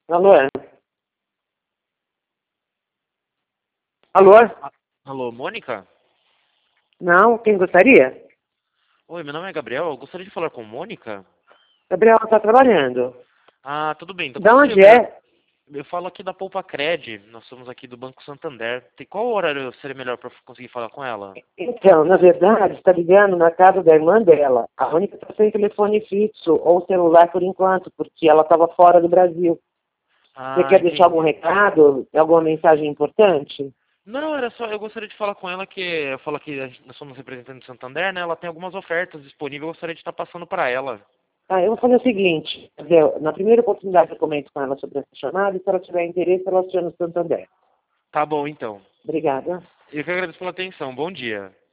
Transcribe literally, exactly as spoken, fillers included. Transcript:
Alô? Alô? Ah, alô, Mônica? Não, quem gostaria? Oi, meu nome é Gabriel. Eu gostaria de falar com Mônica. Gabriela está trabalhando. Ah, tudo bem. Então Da qual seria onde melhor? é? Eu falo aqui da Poupa Cred. Nós somos aqui do Banco Santander. Tem qual horário seria melhor para conseguir falar com ela? Então, na verdade, está ligando na casa da irmã dela. A única está sem telefone fixo ou celular por enquanto, porque ela estava fora do Brasil. Você Ah, quer deixar algum entendi. recado? Alguma mensagem importante? Não, era só, eu gostaria de falar com ela que eu falo que nós somos representantes do Santander, né? Ela tem algumas ofertas disponíveis, eu gostaria de estar passando para ela. Ah, eu vou fazer o seguinte, quer dizer, na primeira oportunidade eu comento com ela sobre essa chamada e se ela tiver interesse, ela aciona o Santander. Tá bom, então. Obrigada. Eu que agradeço pela atenção. Bom dia.